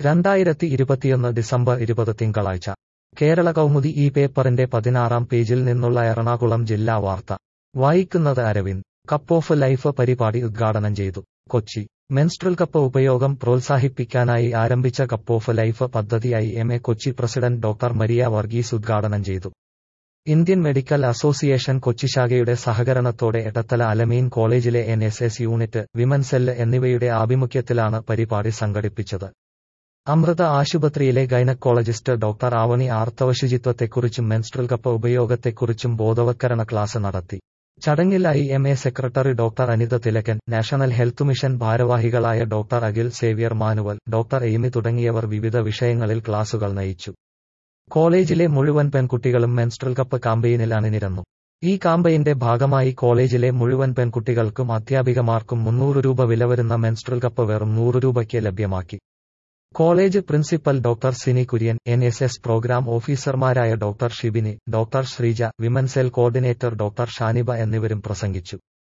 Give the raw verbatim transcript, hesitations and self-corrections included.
രണ്ടായിരത്തി ഇരുപത്തിയൊന്ന് ഡിസംബർ ഇരുപത് തിങ്കളാഴ്ച കേരള കൗമുദി ഈ പേപ്പറിന്റെ പതിനാറാം പേജിൽ നിന്നുള്ള എറണാകുളം ജില്ലാ വാർത്ത വായിക്കുന്നത് അരവിന്ദ്. കപ്പ് ഓഫ് ലൈഫ് പരിപാടി ഉദ്ഘാടനം ചെയ്തു. കൊച്ചി. മെൻസ്ട്രൽ കപ്പ് ഉപയോഗം പ്രോത്സാഹിപ്പിക്കാനായി ആരംഭിച്ച കപ്പ് ഓഫ് ലൈഫ് പദ്ധതി I M A Kochi president doctor Maria Varghese ഉദ്ഘാടനം ചെയ്തു. ഇന്ത്യൻ മെഡിക്കൽ അസോസിയേഷൻ കൊച്ചി ശാഖയുടെ സഹകരണത്തോടെ എടത്തല അലമീൻ കോളേജിലെ N S S unit, women cell എന്നിവയുടെ ആഭിമുഖ്യത്തിലാണ് പരിപാടി സംഘടിപ്പിച്ചത്. അമൃത ആശുപത്രിയിലെ ഗൈനക്കോളജിസ്റ്റ് ഡോക്ടർ ആവണി ആർത്തവശുചിത്വത്തെക്കുറിച്ചും മെൻസ്ട്രൽ കപ്പ് ഉപയോഗത്തെക്കുറിച്ചും ബോധവത്കരണ ക്ലാസ് നടത്തി. ചടങ്ങിൽ I M A secretary doctor Anitha Thilakan, national health mission ഭാരവാഹികളായ ഡോക്ടർ അഖിൽ സേവ്യർ മാനുവൽ, ഡോക്ടർ എയ്മി തുടങ്ങിയവർ വിവിധ വിഷയങ്ങളിൽ ക്ലാസുകൾ നയിച്ചു. കോളേജിലെ മുഴുവൻ പെൺകുട്ടികളും മെൻസ്ട്രൽ കപ്പ് കാമ്പയിനിൽ അണിനിരന്നു. ഈ കാമ്പയിന്റെ ഭാഗമായി കോളേജിലെ മുഴുവൻ പെൺകുട്ടികൾക്കും അധ്യാപികമാർക്കും മുന്നൂറ് രൂപ വില വരുന്ന മെൻസ്ട്രൽ കപ്പ് വെറും നൂറ് രൂപയ്ക്ക് ലഭ്യമാക്കി. College principal doctor Sini Kurian, N S S programme ഓഫീസർമാരായ doctor Shibini, doctor Sreeja, women cell coordinator doctor Shaniba എന്നിവരും പ്രസംഗിച്ചു.